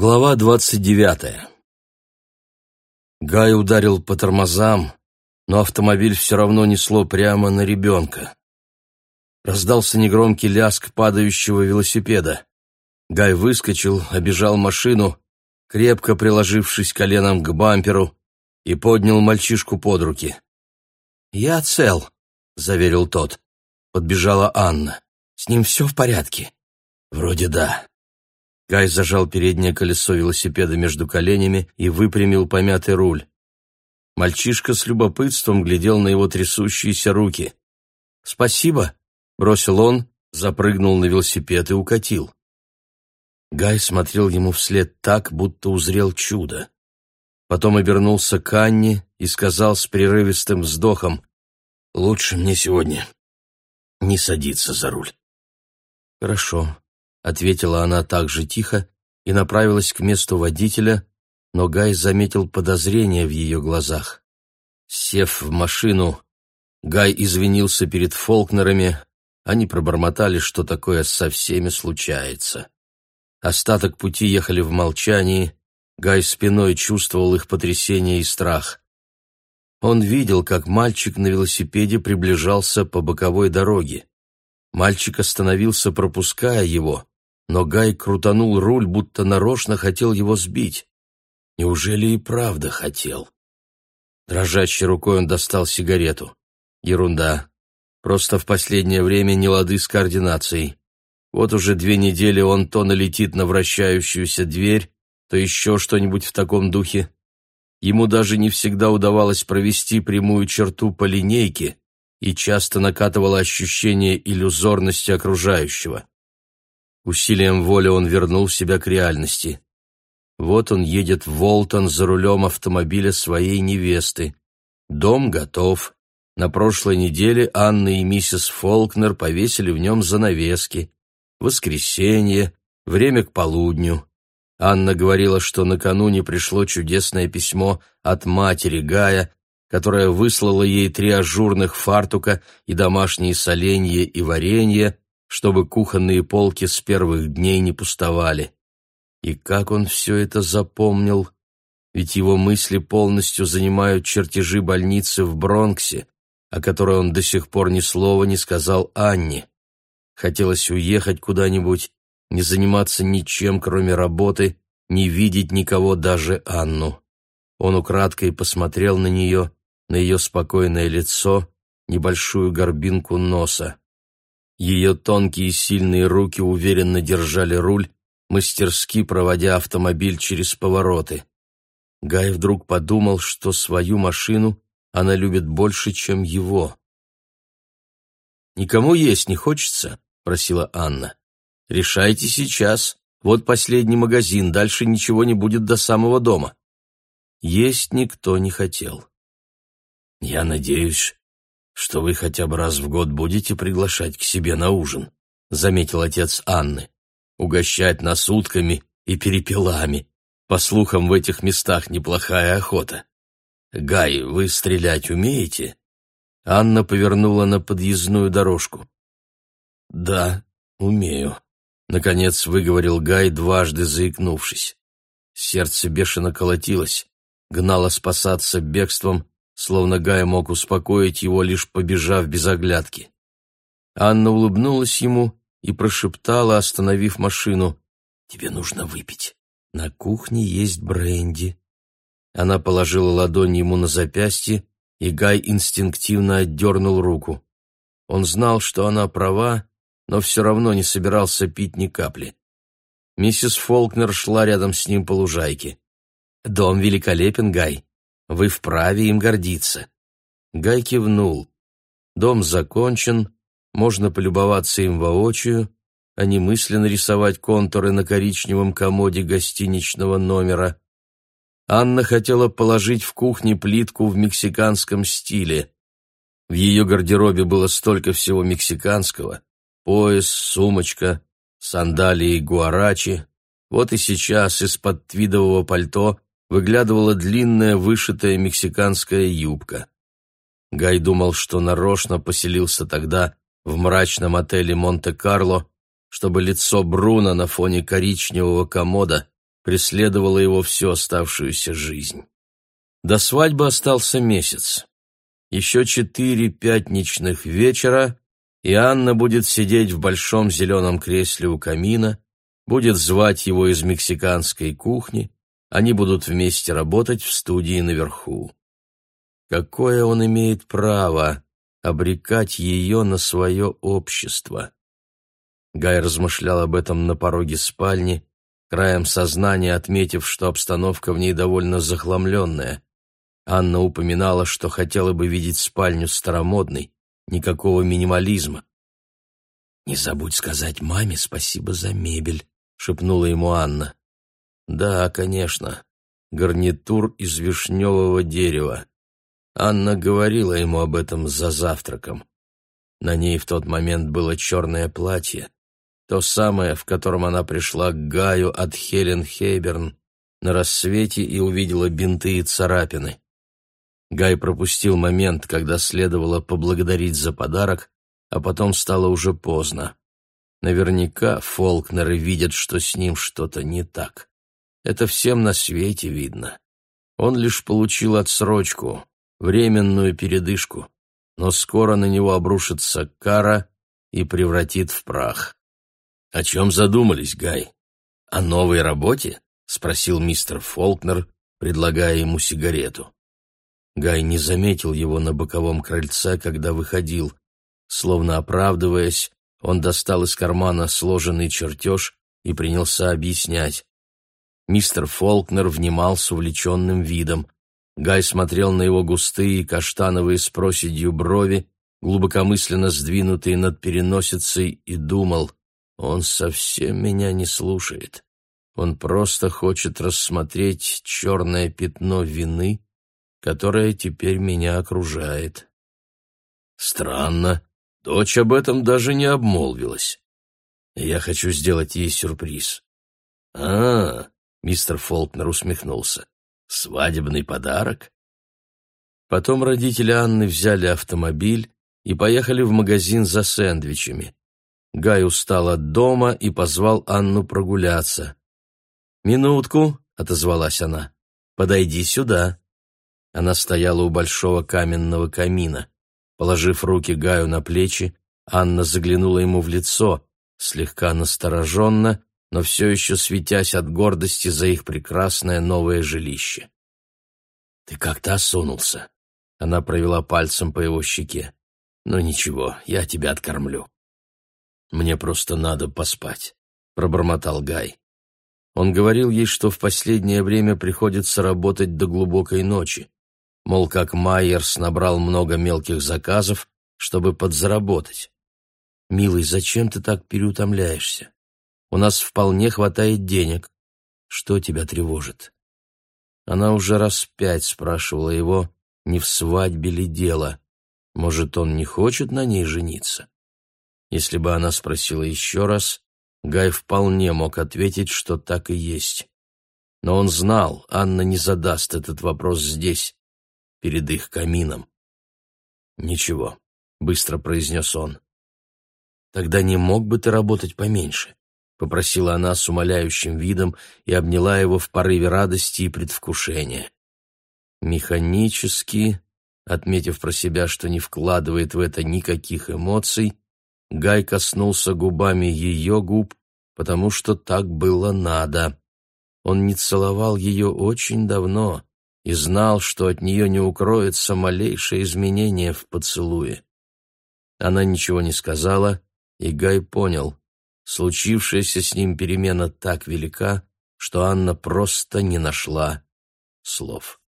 Глава 29. Гай ударил по тормозам, но автомобиль все равно несло прямо на ребенка. Раздался негромкий лязг падающего велосипеда. Гай выскочил, обежал машину, крепко приложившись коленом к бамперу, и поднял мальчишку под руки. «Я цел», — заверил тот. Подбежала Анна. «С ним все в порядке?» «Вроде да». Гай зажал переднее колесо велосипеда между коленями и выпрямил помятый руль. Мальчишка с любопытством глядел на его трясущиеся руки. «Спасибо», — бросил он, запрыгнул на велосипед и укатил. Гай смотрел ему вслед так, будто узрел чудо. Потом обернулся к Анне и сказал с прерывистым вздохом: «Лучше мне сегодня не садиться за руль». «Хорошо», — ответила она так же тихо и направилась к месту водителя, но Гай заметил подозрение в ее глазах. Сев в машину, Гай извинился перед Фолкнерами, они пробормотали, что такое со всеми случается. Остаток пути ехали в молчании, Гай спиной чувствовал их потрясение и страх. Он видел, как мальчик на велосипеде приближался по боковой дороге. Мальчик остановился, пропуская его, но Гай крутанул руль, будто нарочно хотел его сбить. Неужели и правда хотел? Дрожащей рукой он достал сигарету. Ерунда. Просто в последнее время нелады с координацией. Вот уже 2 недели он то налетит на вращающуюся дверь, то еще что-нибудь в таком духе. Ему даже не всегда удавалось провести прямую черту по линейке, и часто накатывало ощущение иллюзорности окружающего. Усилием воли он вернул себя к реальности. Вот он едет в Волтон за рулем автомобиля своей невесты. Дом готов. На прошлой неделе Анна и миссис Фолкнер повесили в нем занавески. Воскресенье, время к полудню. Анна говорила, что накануне пришло чудесное письмо от матери Гая, которая выслала ей 3 ажурных фартука и домашние соленья и варенье, чтобы кухонные полки с первых дней не пустовали. И как он все это запомнил? Ведь его мысли полностью занимают чертежи больницы в Бронксе, о которой он до сих пор ни слова не сказал Анне. Хотелось уехать куда-нибудь, не заниматься ничем, кроме работы, не видеть никого, даже Анну. Он украдкой посмотрел на нее спокойное лицо, небольшую горбинку носа. Ее тонкие сильные руки уверенно держали руль, мастерски проводя автомобиль через повороты. Гай вдруг подумал, что свою машину она любит больше, чем его. «Никому есть не хочется?» — просила Анна. «Решайте сейчас. Вот последний магазин, дальше ничего не будет до самого дома». Есть никто не хотел. «Я надеюсь, что вы хотя бы раз в год будете приглашать к себе на ужин», — заметил отец Анны. «Угощать нас утками и перепелами. По слухам, в этих местах неплохая охота. Гай, вы стрелять умеете?» Анна повернула на подъездную дорожку. «Да, умею», — наконец выговорил Гай, дважды заикнувшись. Сердце бешено колотилось, гнало спасаться бегством, словно Гай мог успокоить его, лишь побежав без оглядки. Анна улыбнулась ему и прошептала, остановив машину: «Тебе нужно выпить. На кухне есть бренди». Она положила ладонь ему на запястье, и Гай инстинктивно отдернул руку. Он знал, что она права, но все равно не собирался пить ни капли. Миссис Фолкнер шла рядом с ним по лужайке. «Дом великолепен, Гай. Вы вправе им гордиться». Гай кивнул. Дом закончен, можно полюбоваться им воочию, а не мысленно рисовать контуры на коричневом комоде гостиничного номера. Анна хотела положить в кухне плитку в мексиканском стиле. В ее гардеробе было столько всего мексиканского: пояс, сумочка, сандалии гуарачи. Вот и сейчас из-под твидового пальто выглядывала длинная вышитая мексиканская юбка. Гай думал, что нарочно поселился тогда в мрачном отеле Монте-Карло, чтобы лицо Бруно на фоне коричневого комода преследовала его всю оставшуюся жизнь. До свадьбы остался месяц. Еще 4 пятничных вечера, и Анна будет сидеть в большом зеленом кресле у камина, будет звать его из мексиканской кухни, они будут вместе работать в студии наверху. Какое он имеет право обрекать ее на свое общество? Гай размышлял об этом на пороге спальни, краем сознания отметив, что обстановка в ней довольно захламленная. Анна упоминала, что хотела бы видеть спальню старомодной, никакого минимализма. «Не забудь сказать маме спасибо за мебель», — шепнула ему Анна. «Да, конечно, гарнитур из вишневого дерева». Анна говорила ему об этом за завтраком. На ней в тот момент было черное платье, то самое, в котором она пришла к Гаю от Хелен Хейберн на рассвете и увидела бинты и царапины. Гай пропустил момент, когда следовало поблагодарить за подарок, а потом стало уже поздно. Наверняка Фолкнеры видят, что с ним что-то не так. Это всем на свете видно. Он лишь получил отсрочку, временную передышку, но скоро на него обрушится кара и превратит в прах. «О чем задумались, Гай? О новой работе?» — спросил мистер Фолкнер, предлагая ему сигарету. Гай не заметил его на боковом крыльце, когда выходил. Словно оправдываясь, он достал из кармана сложенный чертеж и принялся объяснять. Мистер Фолкнер внимал с увлеченным видом. Гай смотрел на его густые каштановые с проседью брови, глубокомысленно сдвинутые над переносицей, и думал: он совсем меня не слушает. Он просто хочет рассмотреть черное пятно вины, которое теперь меня окружает. Странно, дочь об этом даже не обмолвилась. Я хочу сделать ей сюрприз. Мистер Фолкнер усмехнулся. Свадебный подарок? Потом родители Анны взяли автомобиль и поехали в магазин за сэндвичами. Гай устал от дома и позвал Анну прогуляться. «Минутку», — отозвалась она, — «подойди сюда». Она стояла у большого каменного камина. Положив руки Гаю на плечи, Анна заглянула ему в лицо, слегка настороженно, но все еще светясь от гордости за их прекрасное новое жилище. «Ты как-то осунулся», — она провела пальцем по его щеке. «Ну ничего, я тебя откормлю». «Мне просто надо поспать», — пробормотал Гай. Он говорил ей, что в последнее время приходится работать до глубокой ночи. Мол, как Майерс набрал много мелких заказов, чтобы подзаработать. «Милый, зачем ты так переутомляешься? У нас вполне хватает денег. Что тебя тревожит?» Она уже раз 5 спрашивала его, не в свадьбе ли дело. Может, он не хочет на ней жениться? Если бы она спросила еще раз, Гай вполне мог ответить, что так и есть. Но он знал, Анна не задаст этот вопрос здесь, перед их камином. «Ничего», — быстро произнес он. «Тогда не мог бы ты работать поменьше?» — попросила она с умоляющим видом и обняла его в порыве радости и предвкушения. Механически, отметив про себя, что не вкладывает в это никаких эмоций, Гай коснулся губами ее губ, потому что так было надо. Он не целовал ее очень давно и знал, что от нее не укроется малейшее изменение в поцелуе. Она ничего не сказала, и Гай понял, случившаяся с ним перемена так велика, что Анна просто не нашла слов.